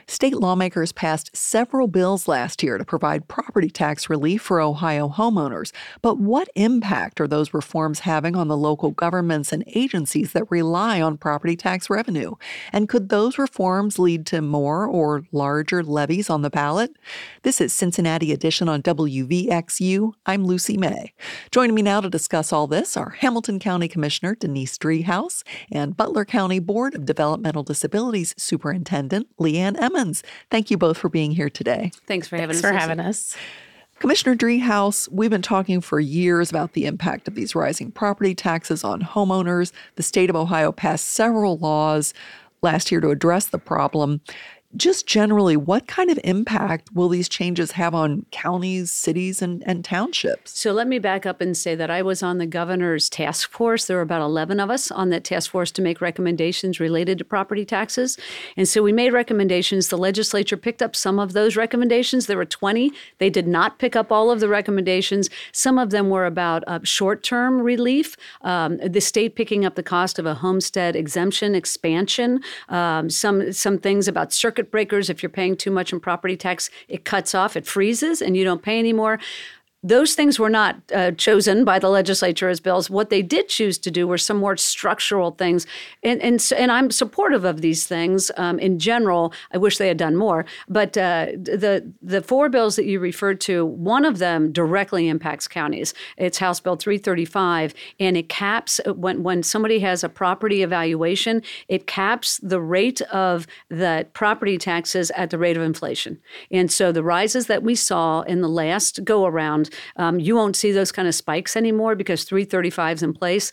State lawmakers passed several bills last year to provide property tax relief for Ohio homeowners. But what impact are those reforms having on the local governments and agencies that rely on property tax revenue? And could those reforms lead to more or larger levies on the ballot? This is Cincinnati Edition on WVXU. I'm Lucy May. Joining me now to discuss all this are Hamilton County Commissioner Denise Driehaus and Butler County Board of Developmental Disabilities Superintendent Leanne Emmons. Thank you both for being here today. Thanks for having us. Commissioner Driehaus, we've been talking for years about the impact of these rising property taxes on homeowners. The state of Ohio passed several laws last year to address the problem. Just generally, what kind of impact will these changes have on counties, cities, and townships? So let me back up and say that I was on the governor's task force. There were about 11 of us on that task force to make recommendations related to property taxes. And so we made recommendations. The legislature picked up some of those recommendations. There were 20. They did not pick up all of the recommendations. Some of them were about short-term relief, the state picking up the cost of a homestead exemption expansion, some things about circuit breakers. If you're paying too much in property tax, it cuts off, it freezes, and you don't pay anymore. Those things were not chosen by the legislature as bills. What they did choose to do were some more structural things. And I'm supportive of these things in general. I wish they had done more. But the four bills that you referred to, one of them directly impacts counties. It's House Bill 335, and it caps, when somebody has a property evaluation, it caps the rate of the property taxes at the rate of inflation. And so the rises that we saw in the last go-around, you won't see those kind of spikes anymore because 335 is in place.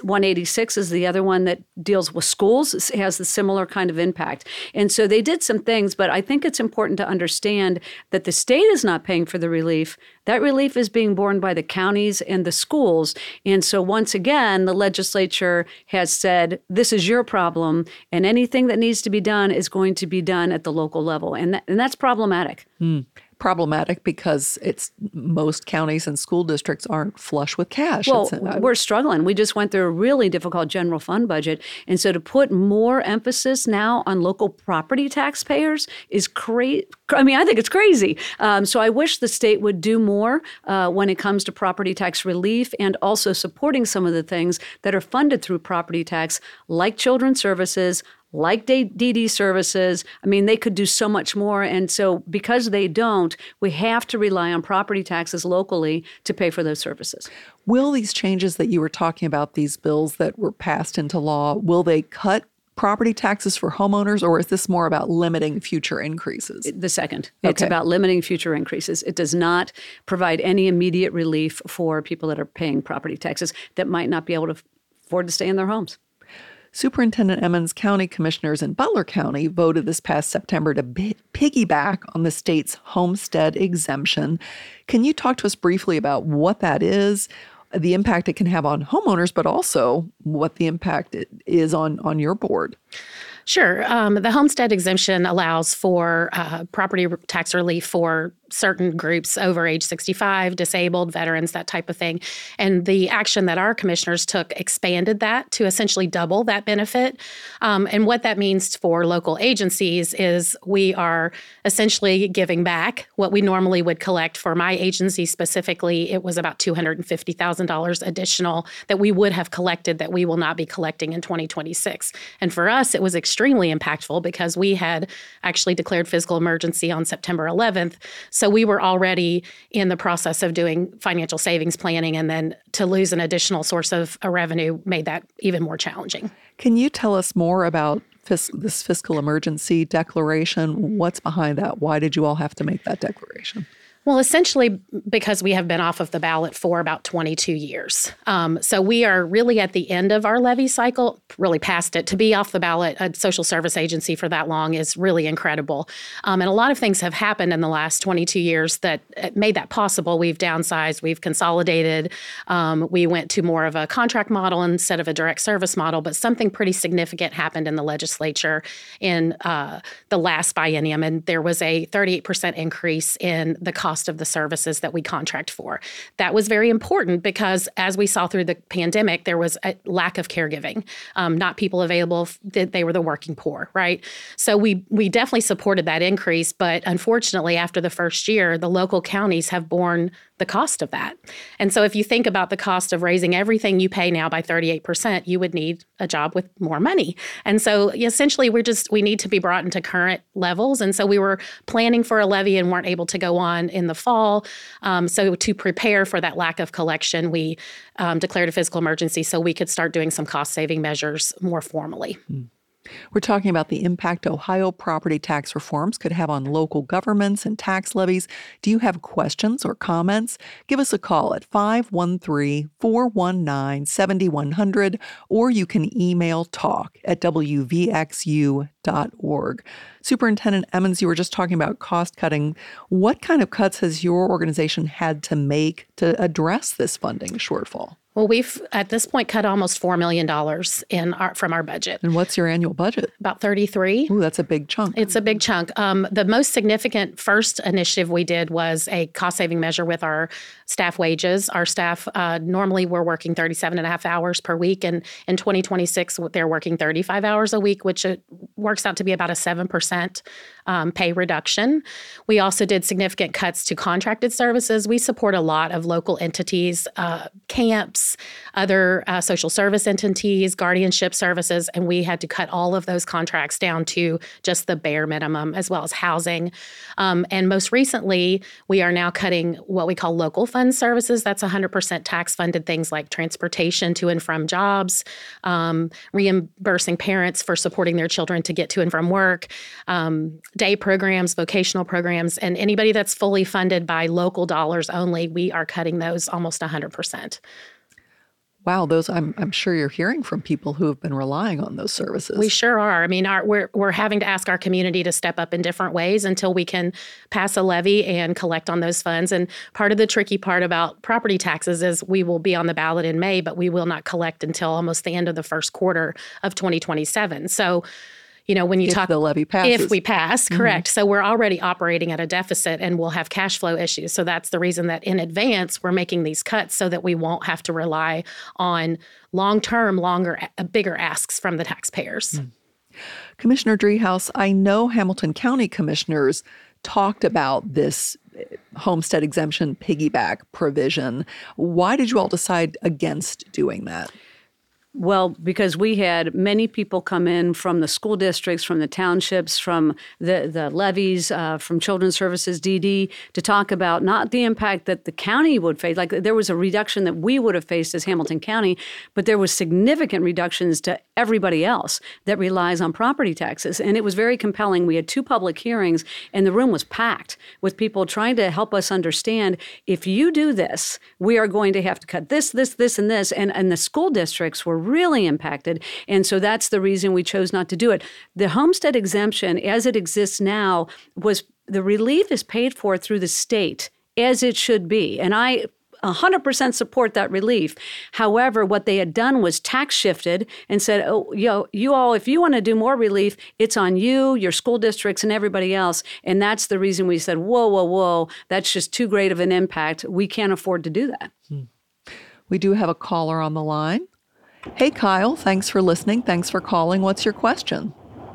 186 is the other one that deals with schools. It has a similar kind of impact. And so they did some things, but I think it's important to understand that the state is not paying for the relief. That relief is being borne by the counties and the schools. And so once again, the legislature has said, this is your problem, and anything that needs to be done is going to be done at the local level. And that's problematic. Problematic because most counties and school districts aren't flush with cash. Well, we're struggling. We just went through a really difficult general fund budget. And so to put more emphasis now on local property taxpayers is crazy. I mean, I think it's crazy. So I wish the state would do more when it comes to property tax relief and also supporting some of the things that are funded through property tax, like children's services, like DD services. I mean, they could do so much more. And so because they don't, we have to rely on property taxes locally to pay for those services. Will these changes that you were talking about, these bills that were passed into law, will they cut property taxes for homeowners, or is this more about limiting future increases? The second. It's about limiting future increases. It does not provide any immediate relief for people that are paying property taxes that might not be able to afford to stay in their homes. Superintendent Emmons, county commissioners in Butler County voted this past September to piggyback on the state's homestead exemption. Can you talk to us briefly about what that is, the impact it can have on homeowners, but also what the impact is on your board? Sure. The homestead exemption allows for property tax relief for certain groups over age 65, disabled, veterans, that type of thing. And the action that our commissioners took expanded that to essentially double that benefit. And what that means for local agencies is we are essentially giving back what we normally would collect. For my agency specifically, it was about $250,000 additional that we would have collected that we will not be collecting in 2026. And for us, it was extremely impactful because we had actually declared fiscal emergency on September 11th. So we were already in the process of doing financial savings planning, and then to lose an additional source of revenue made that even more challenging. Can you tell us more about this fiscal emergency declaration? What's behind that? Why did you all have to make that declaration? Well, essentially because we have been off of the ballot for about 22 years. So we are really at the end of our levy cycle, really past it. To be off the ballot, a social service agency for that long is really incredible. And a lot of things have happened in the last 22 years that made that possible. We've downsized, we've consolidated, we went to more of a contract model instead of a direct service model, but something pretty significant happened in the legislature in the last biennium, and there was a 38% increase in the cost cost of the services that we contract for. That was very important because as we saw through the pandemic, there was a lack of caregiving, not people available. They were the working poor, right? So we definitely supported that increase. But unfortunately, after the first year, the local counties have borne the cost of that. And so if you think about the cost of raising everything you pay now by 38%, you would need a job with more money. And so essentially we need to be brought into current levels. And so we were planning for a levy and weren't able to go on in the fall. So to prepare for that lack of collection, we declared a fiscal emergency so we could start doing some cost saving measures more formally. We're talking about the impact Ohio property tax reforms could have on local governments and tax levies. Do you have questions or comments? Give us a call at 513-419-7100, or you can email talk@wvxu.org. Superintendent Emmons, you were just talking about cost cutting. What kind of cuts has your organization had to make to address this funding shortfall? Well, we've, at this point, cut almost $4 million from our budget. And what's your annual budget? About 33. Ooh, that's a big chunk. It's a big chunk. The most significant first initiative we did was a cost-saving measure with our staff wages. Our staff, normally we're working 37 and a half hours per week, and in 2026, they're working 35 hours a week, which works out to be about a 7% pay reduction. We also did significant cuts to contracted services. We support a lot of local entities, camps, other social service entities, guardianship services, and we had to cut all of those contracts down to just the bare minimum, as well as housing. And most recently, we are now cutting what we call local fund services. That's 100% tax-funded things like transportation to and from jobs, reimbursing parents for supporting their children to get to and from work, day programs, vocational programs, and anybody that's fully funded by local dollars only, we are cutting those almost 100%. Wow, those I'm sure you're hearing from people who have been relying on those services. We sure are. I mean, we're having to ask our community to step up in different ways until we can pass a levy and collect on those funds. And part of the tricky part about property taxes is we will be on the ballot in May, but we will not collect until almost the end of the first quarter of 2027. So, when you talk, the levy passes. If we pass, correct. So we're already operating at a deficit and we'll have cash flow issues. So that's the reason that in advance we're making these cuts so that we won't have to rely on long-term, bigger asks from the taxpayers. Commissioner Driehaus, I know Hamilton County commissioners talked about this homestead exemption piggyback provision. Why did you all decide against doing that? Well, because we had many people come in from the school districts, from the townships, from the levies, from Children's Services, DD, to talk about not the impact that the county would face. Like there was a reduction that we would have faced as Hamilton County, but there was significant reductions to everybody else that relies on property taxes. And it was very compelling. We had 2 public hearings, and the room was packed with people trying to help us understand, if you do this, we are going to have to cut this, and this. And the school districts were really impacted. And so that's the reason we chose not to do it. The homestead exemption, as it exists now, the relief is paid for through the state, as it should be. And I 100% support that relief. However, what they had done was tax shifted and said, you all, if you want to do more relief, it's on you, your school districts, and everybody else. And that's the reason we said, whoa, that's just too great of an impact. We can't afford to do that. We do have a caller on the line. Hey, Kyle, thanks for listening. Thanks for calling. What's your question?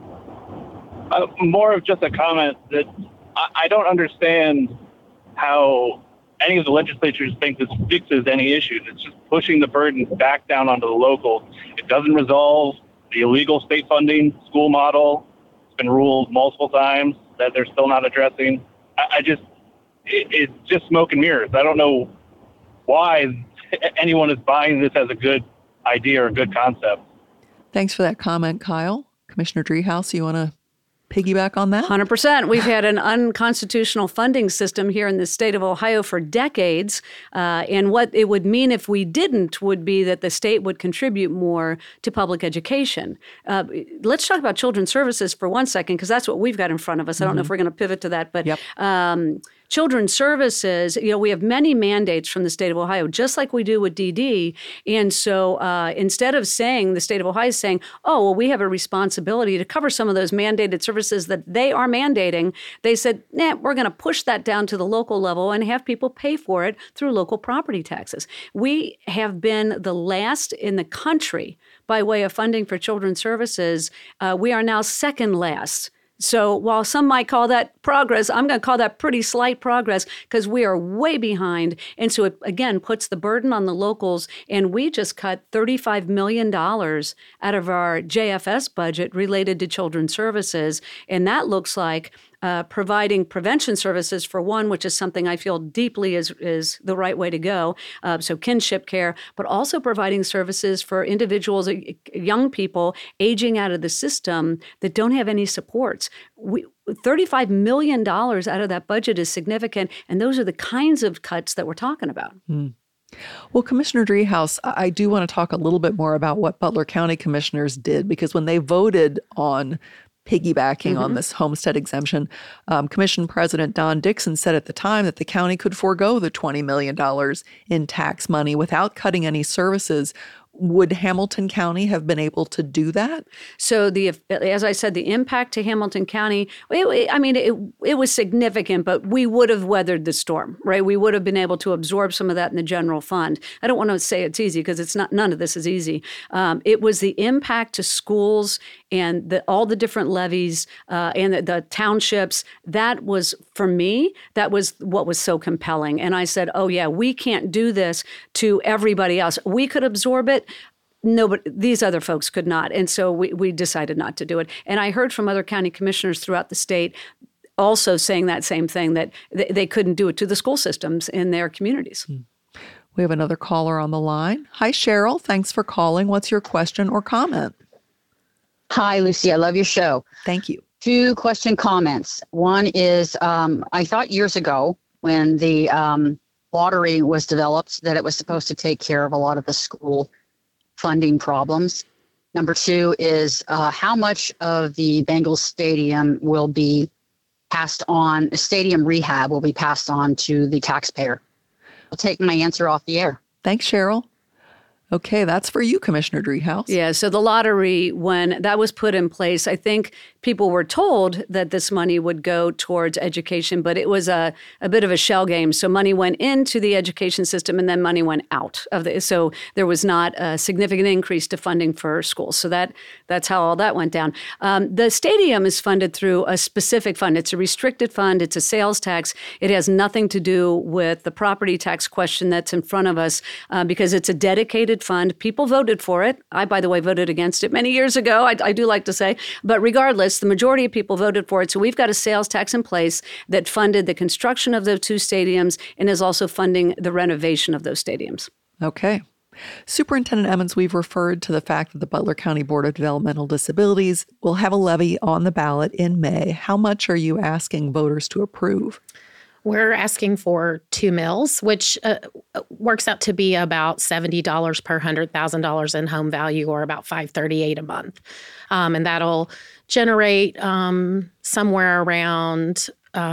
More of just a comment that I don't understand how any of the legislatures think this fixes any issues. It's just pushing the burden back down onto the locals. It doesn't resolve the illegal state funding school model. It's been ruled multiple times that they're still not addressing. It's just smoke and mirrors. I don't know why anyone is buying this as a good idea or a good concept. Thanks for that comment, Kyle. Commissioner Driehaus, you want to piggyback on that? 100%. We've had an unconstitutional funding system here in the state of Ohio for decades. And what it would mean if we didn't would be that the state would contribute more to public education. Let's talk about Children's Services for 1 second, because that's what we've got in front of us. I don't know if we're going to pivot to that, but Children's Services, we have many mandates from the state of Ohio, just like we do with DD. And so instead of saying, the state of Ohio is saying, oh, well, we have a responsibility to cover some of those mandated services that they are mandating, they said, nah, we're going to push that down to the local level and have people pay for it through local property taxes. We have been the last in the country by way of funding for children's services. We are now second last. So while some might call that progress, I'm going to call that pretty slight progress because we are way behind. And so it, again, puts the burden on the locals. And we just cut $35 million out of our JFS budget related to children's services. And that looks like providing prevention services for one, which is something I feel deeply is the right way to go. So kinship care, but also providing services for individuals, young people aging out of the system that don't have any supports. $35 million out of that budget is significant, and those are the kinds of cuts that we're talking about. Well, Commissioner Driehaus, I do want to talk a little bit more about what Butler County commissioners did, because when they voted on piggybacking on this homestead exemption, Commission President Don Dixon said at the time that the county could forego the $20 million in tax money without cutting any services. Would Hamilton County have been able to do that? So as I said, the impact to Hamilton County, it was significant, but we would have weathered the storm, right? We would have been able to absorb some of that in the general fund. I don't want to say it's easy because it's not. None of this is easy. It was the impact to schools and all the different levies and the townships. That was, for me, that was what was so compelling. And I said, oh yeah, we can't do this to everybody else. We could absorb it. No, but these other folks could not. And so we decided not to do it. And I heard from other county commissioners throughout the state also saying that same thing, that they couldn't do it to the school systems in their communities. We have another caller on the line. Hi, Cheryl. Thanks for calling. What's your question or comment? Hi, Lucy. I love your show. Thank you. 2 comments. One is I thought years ago when the lottery was developed that it was supposed to take care of a lot of the school funding problems. Number 2 is how much of the Bengals stadium will be passed on, stadium rehab will be passed on to the taxpayer. I'll take my answer off the air. Thanks, Cheryl. Okay, that's for you, Commissioner Driehaus. Yeah, so the lottery, when that was put in place, I think people were told that this money would go towards education, but it was a bit of a shell game. So money went into the education system and then money went out of the. So there was not a significant increase to funding for schools. So that's how all that went down. The stadium is funded through a specific fund. It's a restricted fund. It's a sales tax. It has nothing to do with the property tax question that's in front of us because it's a dedicated fund. People voted for it. I, by the way, voted against it many years ago, I do like to say. But regardless, the majority of people voted for it. So we've got a sales tax in place that funded the construction of those 2 stadiums and is also funding the renovation of those stadiums. Okay. Superintendent Emmons, we've referred to the fact that the Butler County Board of Developmental Disabilities will have a levy on the ballot in May. How much are you asking voters to approve? We're asking for 2 mills, which works out to be about $70 per $100,000 in home value, or about $538 a month. And that'll generate somewhere around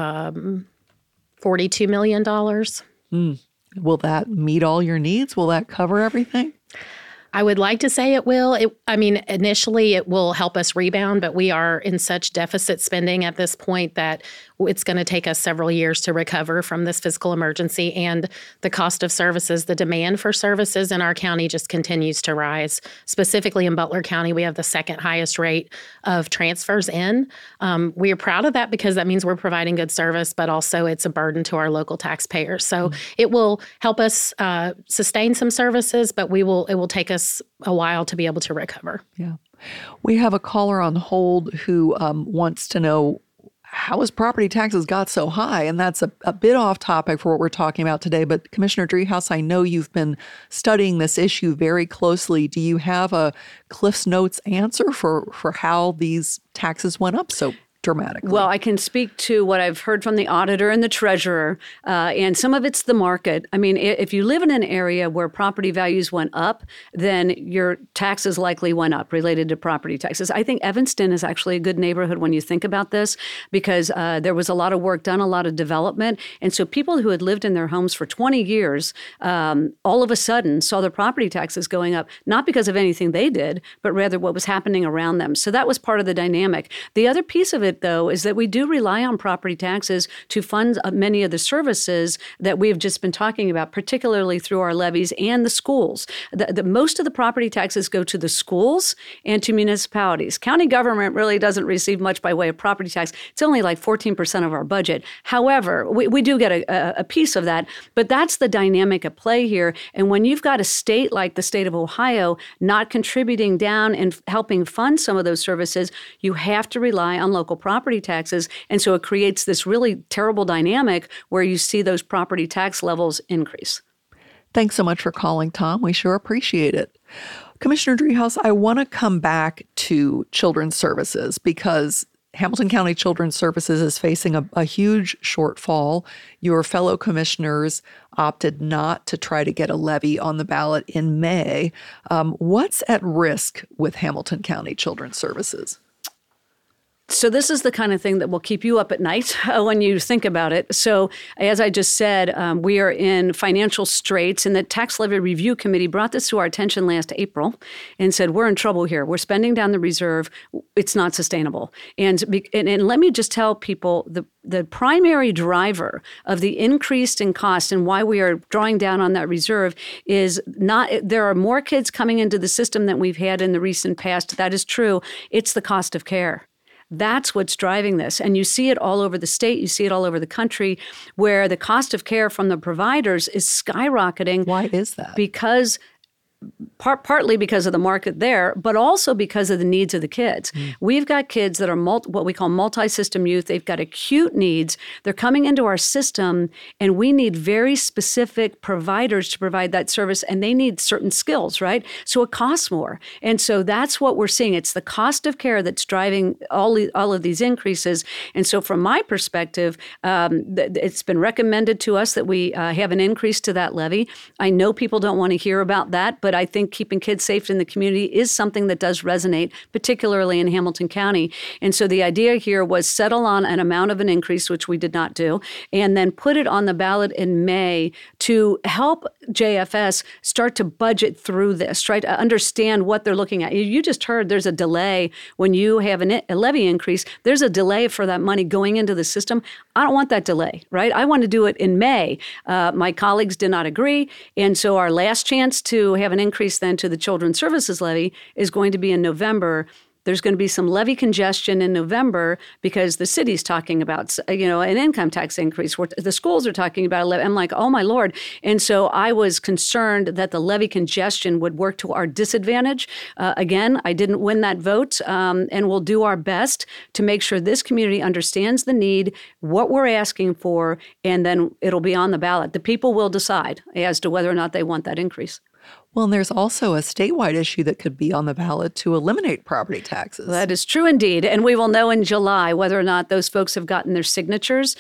$42 million. Will that meet all your needs? Will that cover everything? I would like to say it will. Initially it will help us rebound, but we are in such deficit spending at this point that it's going to take us several years to recover from this fiscal emergency. And the cost of services, the demand for services in our county just continues to rise. Specifically in Butler County, we have the 2nd highest rate of transfers in. We are proud of that because that means we're providing good service, but also it's a burden to our local taxpayers. So it will help us sustain some services, but it will take us a while to be able to recover. Yeah. We have a caller on hold who wants to know, how has property taxes got so high? And that's a bit off topic for what we're talking about today. But Commissioner Driehaus, I know you've been studying this issue very closely. Do you have a Cliff's Notes answer for how these taxes went up so dramatically? Well, I can speak to what I've heard from the auditor and the treasurer, and some of it's the market. I mean, if you live in an area where property values went up, then your taxes likely went up related to property taxes. I think Evanston is actually a good neighborhood when you think about this, because there was a lot of work done, a lot of development. And so people who had lived in their homes for 20 years all of a sudden saw their property taxes going up, not because of anything they did, but rather what was happening around them. So that was part of the dynamic. The other piece of it, though, is that we do rely on property taxes to fund many of the services that we've just been talking about, particularly through our levies and the schools. Most of the property taxes go to the schools and to municipalities. County government really doesn't receive much by way of property tax. It's only like 14% of our budget. However, we do get a piece of that, but that's the dynamic at play here. And when you've got a state like the state of Ohio not contributing down and helping fund some of those services, you have to rely on local property taxes. And so it creates this really terrible dynamic where you see those property tax levels increase. Thanks so much for calling, Tom. We sure appreciate it. Commissioner Driehaus, I want to come back to Children's Services because Hamilton County Children's Services is facing a huge shortfall. Your fellow commissioners opted not to try to get a levy on the ballot in May. What's at risk with Hamilton County Children's Services? So this is the kind of thing that will keep you up at night when you think about it. So as I just said, we are in financial straits, and the Tax Levy Review Committee brought this to our attention last April and said, we're in trouble here. We're spending down the reserve. It's not sustainable. And let me just tell people the primary driver of the increase in cost and why we are drawing down on that reserve is not there are more kids coming into the system than we've had in the recent past. That is true. It's the cost of care. That's what's driving this. And you see it all over the state. You see it all over the country where the cost of care from the providers is skyrocketing. Why is that? Because partly because of the market there, but also because of the needs of the kids. We've got kids that are what we call multi-system youth. They've got acute needs. They're coming into our system, and we need very specific providers to provide that service, and they need certain skills, right? So it costs more. And so that's what we're seeing. It's the cost of care that's driving all of these increases. And so from my perspective, it's been recommended to us that we have an increase to that levy. I know people don't want to hear about that, but I think keeping kids safe in the community is something that does resonate, particularly in Hamilton County. And so the idea here was settle on an amount of an increase, which we did not do, and then put it on the ballot in May to help JFS start to budget through this, try to understand what they're looking at. You just heard there's a delay when you have a levy increase. There's a delay for that money going into the system. I don't want that delay, right? I want to do it in May. My colleagues did not agree. And so our last chance to have an increase then to the Children's Services levy is going to be in November. There's going to be some levy congestion in November because the city's talking about, an income tax increase. The schools are talking about a levy. I'm like, oh, my Lord. And so I was concerned that the levy congestion would work to our disadvantage. Again, I didn't win that vote, and we'll do our best to make sure this community understands the need, what we're asking for, and then it'll be on the ballot. The people will decide as to whether or not they want that increase. Well, and there's also a statewide issue that could be on the ballot to eliminate property taxes. That is true indeed. And we will know in July whether or not those folks have gotten their signatures.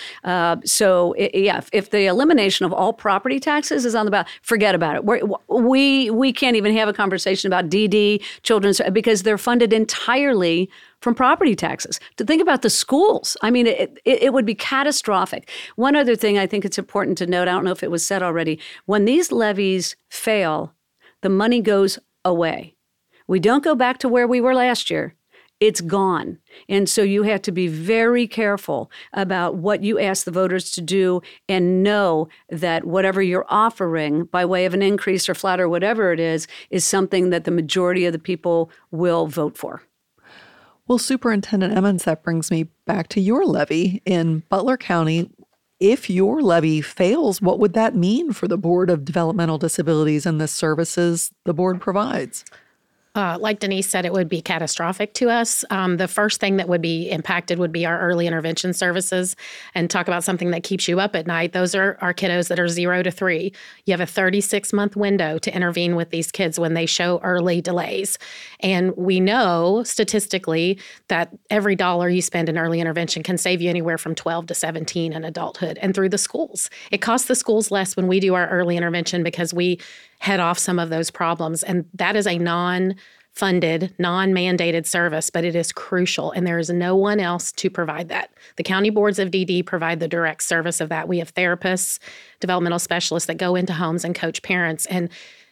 If the elimination of all property taxes is on the ballot, forget about it. We can't even have a conversation about DD, children's, because they're funded entirely from property taxes. To think about the schools, I mean, it would be catastrophic. One other thing I think it's important to note, I don't know if it was said already, when these levies fail, the money goes away. We don't go back to where we were last year. It's gone. And so you have to be very careful about what you ask the voters to do and know that whatever you're offering by way of an increase or flat or whatever it is something that the majority of the people will vote for. Well, Superintendent Emmons, that brings me back to your levy in Butler County. If your levy fails, what would that mean for the Board of Developmental Disabilities and the services the board provides? Like Denise said, it would be catastrophic to us. The first thing that would be impacted would be our early intervention services. And talk about something that keeps you up at night. Those are our kiddos that are 0 to 3. You have a 36-month window to intervene with these kids when they show early delays. And we know statistically that every dollar you spend in early intervention can save you anywhere from 12 to 17 in adulthood and through the schools. It costs the schools less when we do our early intervention because we head off some of those problems. And that is a non-funded, non-mandated service, but it is crucial. And there is no one else to provide that. The county boards of DD provide the direct service of that. We have therapists, developmental specialists that go into homes and coach parents, and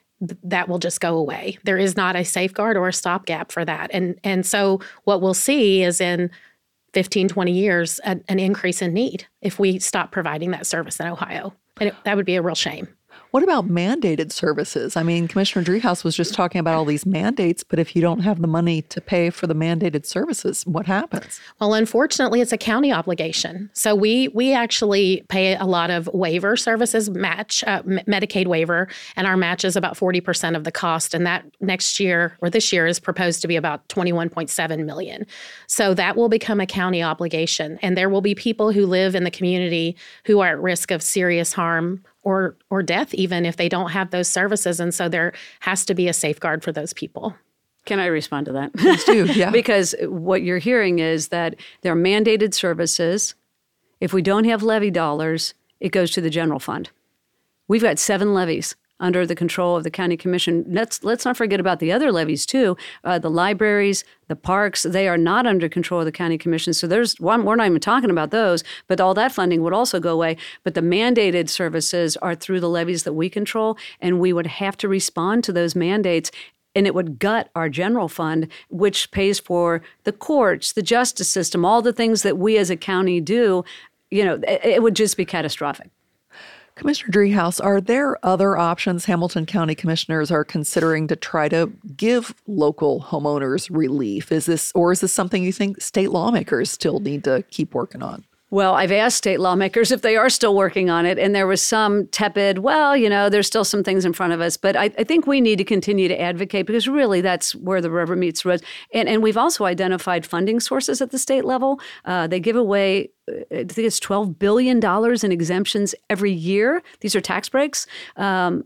that will just go away. There is not a safeguard or a stopgap for that. And so what we'll see is in 15, 20 years, an increase in need if we stop providing that service in Ohio. And that would be a real shame. What about mandated services? I mean, Commissioner Driehaus was just talking about all these mandates, but if you don't have the money to pay for the mandated services, what happens? Well, unfortunately, it's a county obligation. So we actually pay a lot of waiver services, Medicaid waiver, and our match is about 40% of the cost. And that next year or this year is proposed to be about $21.7 million. So that will become a county obligation. And there will be people who live in the community who are at risk of serious harm or death, even if they don't have those services. And so there has to be a safeguard for those people. Can I respond to that? Please do, yeah. Because what you're hearing is that there are mandated services. If we don't have levy dollars, it goes to the general fund. We've got 7 levies under the control of the county commission. Let's not forget about the other levies too. The libraries, the parks, they are not under control of the county commission. So there's one, we're not even talking about those, but all that funding would also go away. But the mandated services are through the levies that we control, and we would have to respond to those mandates. And it would gut our general fund, which pays for the courts, the justice system, all the things that we as a county do. You know, it would just be catastrophic. Commissioner Driehaus, are there other options Hamilton County commissioners are considering to try to give local homeowners relief? Is this something you think state lawmakers still need to keep working on? Well, I've asked state lawmakers if they are still working on it, and there was some tepid, well, you know, there's still some things in front of us. But I think we need to continue to advocate because really that's where the rubber meets the road. And we've also identified funding sources at the state level. They give away, I think it's $12 billion in exemptions every year. These are tax breaks. When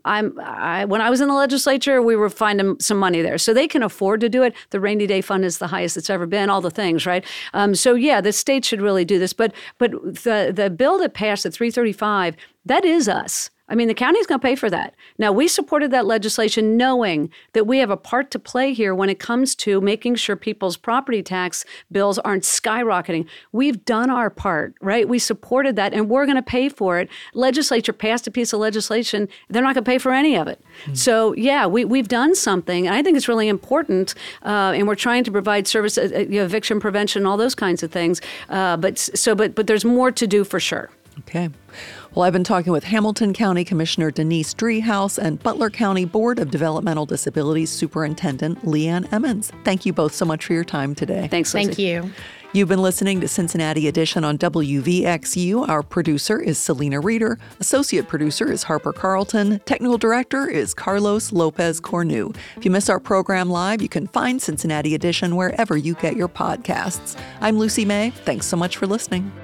I was in the legislature, we were finding some money there. So they can afford to do it. The rainy day fund is the highest it's ever been, all the things, right? So yeah, the state should really do this. But the bill that passed at 335, that is us. I mean, the county's going to pay for that. Now, we supported that legislation knowing that we have a part to play here when it comes to making sure people's property tax bills aren't skyrocketing. We've done our part, right? We supported that, and we're going to pay for it. Legislature passed a piece of legislation. They're not going to pay for any of it. So, yeah, we've done something, and I think it's really important, and we're trying to provide service, eviction prevention, all those kinds of things. But there's more to do for sure. Okay. Well, I've been talking with Hamilton County Commissioner Denise Driehaus and Butler County Board of Developmental Disabilities Superintendent Leanne Emmons. Thank you both so much for your time today. Thanks, Lizzie. Thank you. You've been listening to Cincinnati Edition on WVXU. Our producer is Selena Reeder. Associate producer is Harper Carlton. Technical director is Carlos Lopez Cornu. If you miss our program live, you can find Cincinnati Edition wherever you get your podcasts. I'm Lucy May. Thanks so much for listening.